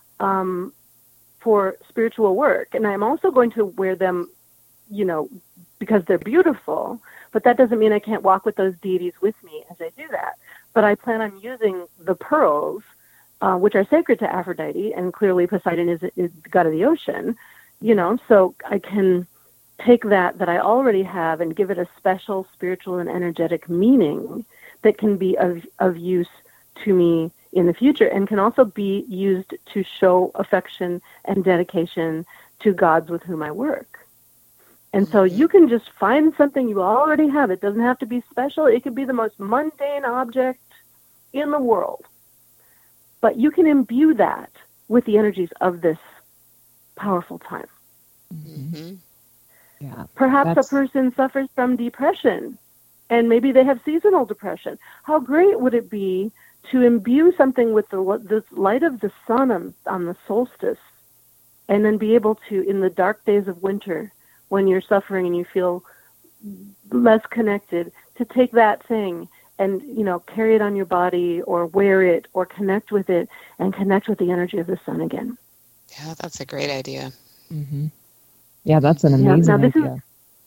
for spiritual work. And I'm also going to wear them, because they're beautiful, but that doesn't mean I can't walk with those deities with me as I do that. But I plan on using the pearls, which are sacred to Aphrodite, and clearly Poseidon is the god of the ocean, so I can take that I already have and give it a special spiritual and energetic meaning that can be of use to me in the future, and can also be used to show affection and dedication to gods with whom I work. And so you can just find something you already have. It doesn't have to be special. It could be the most mundane object in the world. But you can imbue that with the energies of this powerful time. Mm-hmm. Yeah, perhaps a person suffers from depression, and maybe they have seasonal depression. How great would it be to imbue something with this light of the sun on the solstice, and then be able to, in the dark days of winter, when you're suffering and you feel less connected, to take that thing and, carry it on your body, or wear it, or connect with it, and connect with the energy of the sun again. Yeah, that's a great idea. Mm-hmm. Yeah, that's an amazing idea.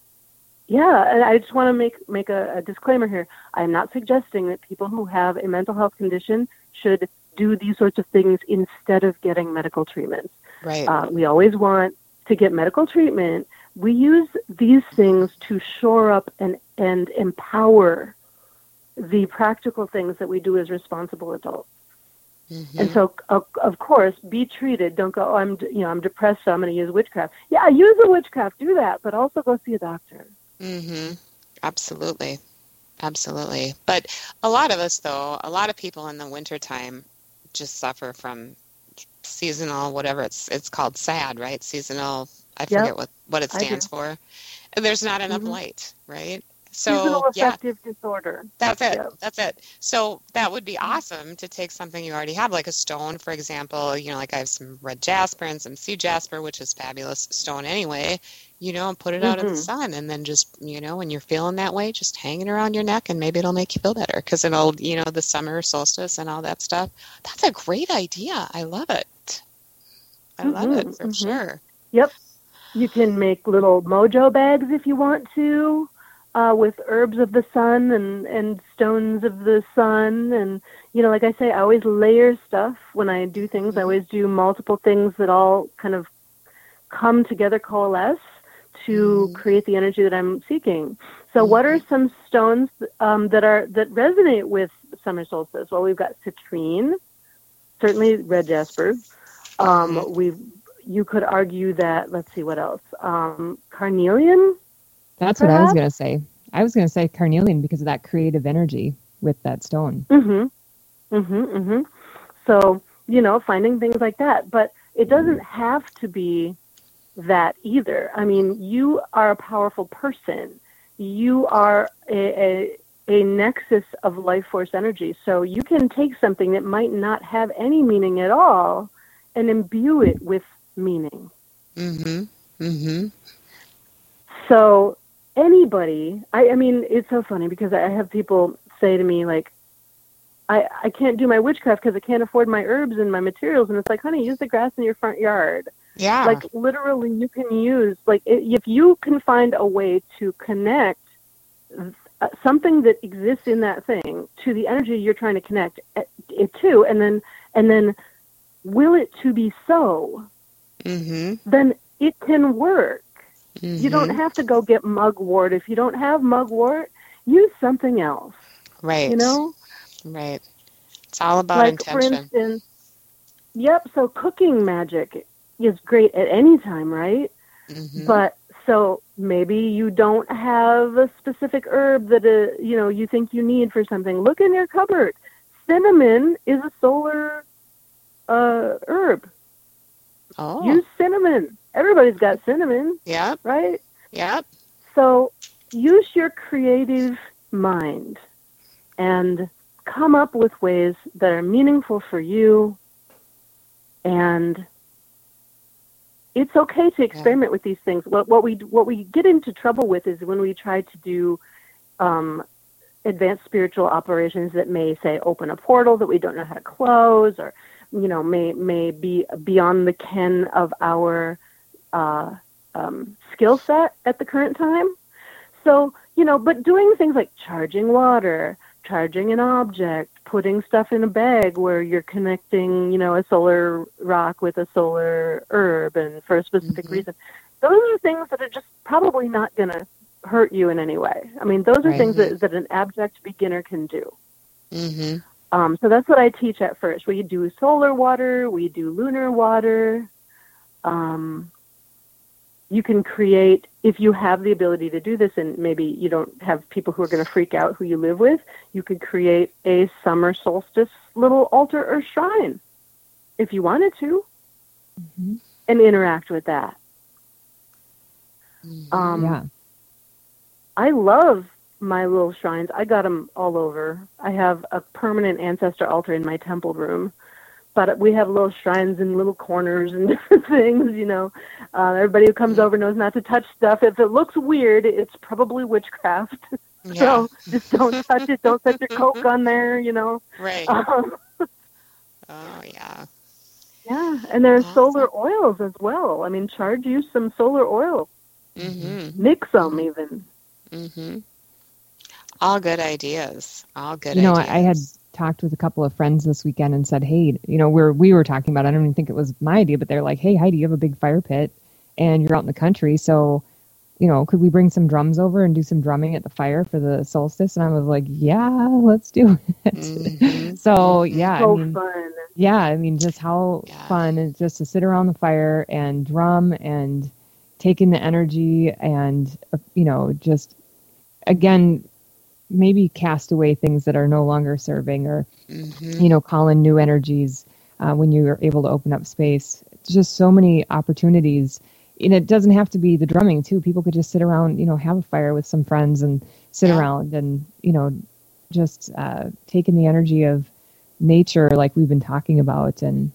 And I just want to make a disclaimer here. I'm not suggesting that people who have a mental health condition should do these sorts of things instead of getting medical treatments. Right. We always want to get medical treatment. We use these things to shore up and empower the practical things that we do as responsible adults. Mm-hmm. And so, of course, be treated. Don't go, I'm depressed, so I'm going to use witchcraft. Yeah, use the witchcraft, do that, but also go see a doctor. Mm-hmm. Absolutely. Absolutely. But a lot of people in the wintertime just suffer from seasonal, whatever it's called, SAD, right? Seasonal, I forget what it stands for. And there's not enough light, right? So, seasonal affective disorder. That's it. Yep. That's it. So that would be awesome to take something you already have, like a stone, for example. Like I have some red jasper and some sea jasper, which is fabulous stone anyway, and put it out in the sun. And then just, when you're feeling that way, just hang it around your neck, and maybe it'll make you feel better, because it'll, the summer solstice and all that stuff. That's a great idea. I love it. I love it for sure. Yep. You can make little mojo bags if you want to. With herbs of the sun and stones of the sun. And, like I say, I always layer stuff when I do things. I always do multiple things that all kind of come together, coalesce to create the energy that I'm seeking. So what are some stones that resonate with summer solstice? Well, we've got citrine, certainly red jasper. You could argue that, let's see, what else? Carnelian? That's what I was going to say. I was going to say carnelian because of that creative energy with that stone. So, finding things like that. But it doesn't have to be that either. I mean, you are a powerful person. You are a nexus of life force energy. So you can take something that might not have any meaning at all and imbue it with meaning. So anybody, I mean, it's so funny because I have people say to me, like, I can't do my witchcraft because I can't afford my herbs and my materials. And it's like, honey, use the grass in your front yard. Yeah. Like, literally, you can use, like, if you can find a way to connect something that exists in that thing to the energy you're trying to connect it to, and then will it to be so, then it can work. You don't have to go get mugwort. If you don't have mugwort, use something else. Right. You know? Right. It's all about like, intention. For instance, yep, so cooking magic is great at any time, right? But so maybe you don't have a specific herb that you think you need for something. Look in your cupboard. Cinnamon is a solar herb. Oh. Use cinnamon. Everybody's got cinnamon. Yep. Right? Yep. So use your creative mind and come up with ways that are meaningful for you. And it's okay to experiment with these things. What we get into trouble with is when we try to do advanced spiritual operations that may, say, open a portal that we don't know how to close, or may be beyond the ken of our skill set at the current time. So, but doing things like charging water, charging an object, putting stuff in a bag where you're connecting, a solar rock with a solar herb and for a specific reason. Those are things that are just probably not going to hurt you in any way. I mean, those are things that an abject beginner can do. So that's what I teach at first. We do solar water, we do lunar water. You can create, if you have the ability to do this, and maybe you don't have people who are going to freak out who you live with, you could create a summer solstice little altar or shrine if you wanted to, and interact with that. I love my little shrines. I got them all over. I have a permanent ancestor altar in my temple room. But we have little shrines in little corners and different things, Everybody who comes over knows not to touch stuff. If it looks weird, it's probably witchcraft. So just don't touch it. Don't set your Coke on there, Right. Oh, yeah. Yeah, and there's solar oils as well. I mean, use some solar oil. Mix them even. All good ideas. All good ideas. I had talked with a couple of friends this weekend and said, hey, we were talking about, I don't even think it was my idea, but they're like, hey, Heidi, you have a big fire pit and you're out in the country. So, could we bring some drums over and do some drumming at the fire for the solstice? And I was like, yeah, let's do it. So, yeah. Fun. Yeah. I mean, just how fun it's just to sit around the fire and drum and take in the energy and, just, again, maybe cast away things that are no longer serving, or, call in new energies when you're able to open up space. Just so many opportunities. And it doesn't have to be the drumming too. People could just sit around, have a fire with some friends and sit around and, just take in the energy of nature like we've been talking about. And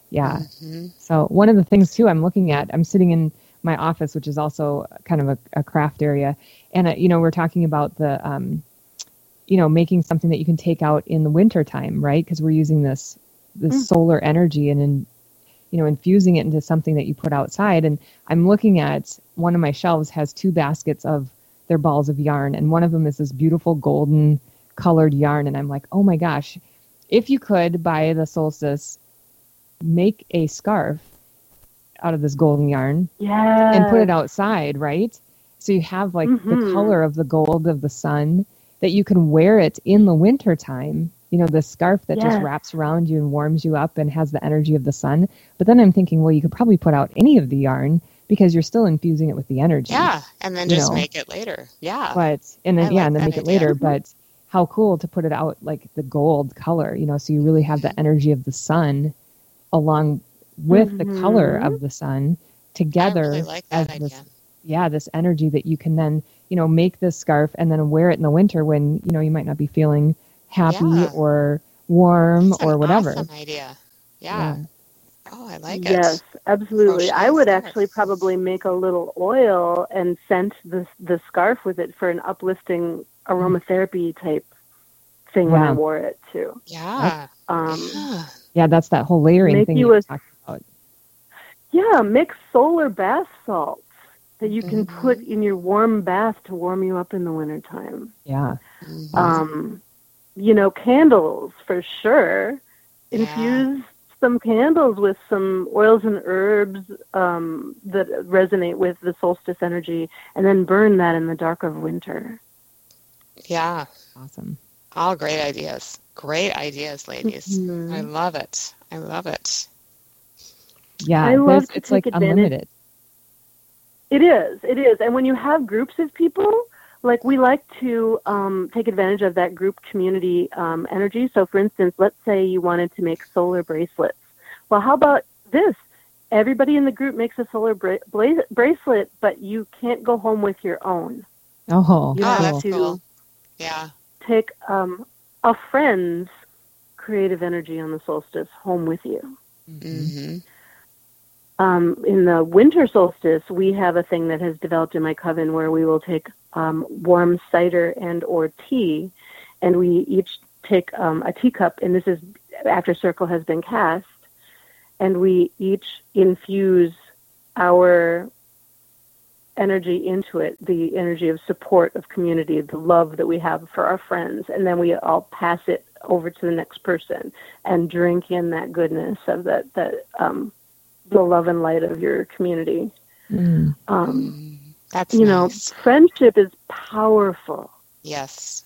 so one of the things too, I'm sitting in my office, which is also kind of a craft area. And, we're talking about the, making something that you can take out in the winter time, right? Because we're using this solar energy and infusing it into something that you put outside. And I'm looking at one of my shelves has 2 baskets of their balls of yarn. And one of them is this beautiful golden colored yarn. And I'm like, oh my gosh, if you could, by the solstice, make a scarf out of this golden yarn and put it outside, right? So you have like the color of the gold of the sun, that you can wear it in the winter time, the scarf that just wraps around you and warms you up and has the energy of the sun. But then I'm thinking, well, you could probably put out any of the yarn because you're still infusing it with the energy. Yeah. And then just make it later. Yeah. But, and then make it later. But how cool to put it out like the gold color, so you really have the energy of the sun along with the color of the sun together. I really like that idea. This energy that you can then, make this scarf and then wear it in the winter when, you might not be feeling happy or warm or whatever. Awesome idea. Yeah. Oh, I like it. Yes, absolutely. Crochet I would scarf. actually probably make a little oil and scent the scarf with it for an uplifting aromatherapy type thing when I wore it too. Yeah. Yeah, that's that whole layering thing you were talking about. Yeah, mix solar bath salts that you can put in your warm bath to warm you up in the wintertime. Yeah. You know, candles for sure. Infuse some candles with some oils and herbs that resonate with the solstice energy, and then burn that in the dark of winter. Yeah. Awesome. All great ideas. Great ideas, ladies. I love it. I love it. Yeah, I love to it's take like advantage. unlimited. It is. And when you have groups of people, like we like to take advantage of that group community energy. So for instance, let's say you wanted to make solar bracelets. Well, how about this? Everybody in the group makes a solar bracelet, but you can't go home with your own. Oh, you have that's to cool. Yeah. take a friend's creative energy on the solstice home with you. Mm-hmm. In the winter solstice, we have a thing that has developed in my coven where we will take warm cider and or tea, and we each take a teacup, and this is after circle has been cast, and we each infuse our energy into it, the energy of support, of community, the love that we have for our friends, and then we all pass it over to the next person and drink in that goodness of the love and light of your community. That's you nice. know, friendship is powerful. Yes.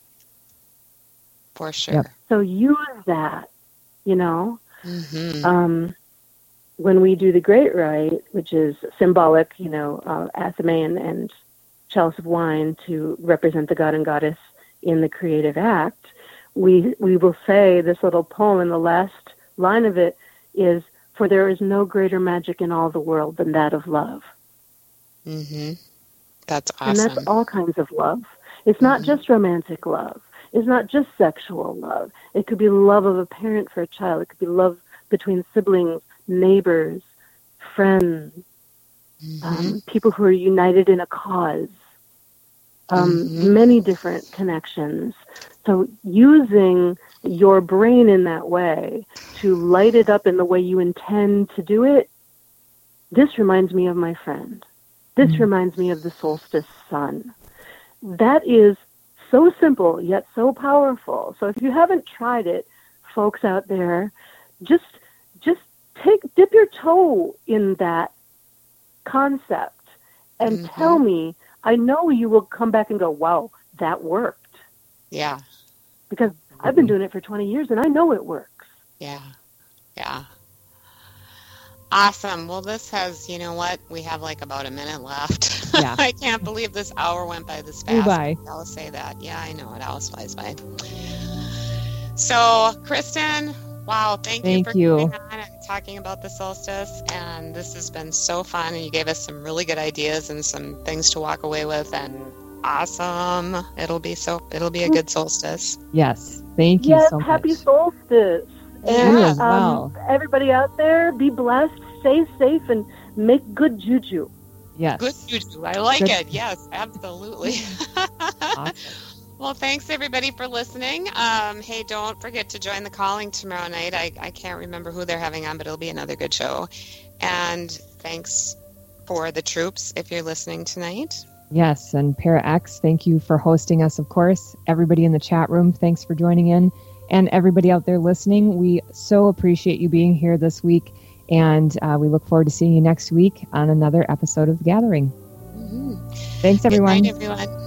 For sure. Yep. So use that, you know. Mm-hmm. When we do the Great Rite, which is symbolic, you know, Athame and chalice of wine to represent the god and goddess in the creative act, we will say this little poem, and the last line of it is, "For there is no greater magic in all the world than that of love." Mm-hmm. That's awesome. And that's all kinds of love. It's not just romantic love. It's not just sexual love. It could be love of a parent for a child. It could be love between siblings, neighbors, friends, people who are united in a cause. Many different connections. So using your brain in that way to light it up in the way you intend to do it, this reminds me of my friend. This reminds me of the solstice sun. That is so simple, yet so powerful. So if you haven't tried it, folks out there, just dip your toe in that concept and tell me. I know you will come back and go, wow, that worked. Yeah. Because I've been doing it for 20 years and I know it works. Yeah. Yeah. Awesome. Well, this has, you know what? We have like about a minute left. Yeah. I can't believe this hour went by this fast. Bye. I'll say that. Yeah, I know it always flies by. So, Kristen, wow, thank you for coming on and talking about the solstice. And this has been so fun. And you gave us some really good ideas and some things to walk away with. And awesome. It'll be a good solstice. Yes. Thank you so much. Yes, happy solstice. And everybody out there, be blessed, stay safe, and make good juju. Yes. Good juju. I like it. Yes, absolutely. Awesome. Well, thanks everybody for listening. Hey, don't forget to join the calling tomorrow night. I can't remember who they're having on, but it'll be another good show. And thanks for the troops if you're listening tonight. Yes, and Para X, thank you for hosting us, of course. Everybody in the chat room, thanks for joining in. And everybody out there listening, we so appreciate you being here this week. And we look forward to seeing you next week on another episode of The Gathering. Thanks, everyone. Good night, everyone.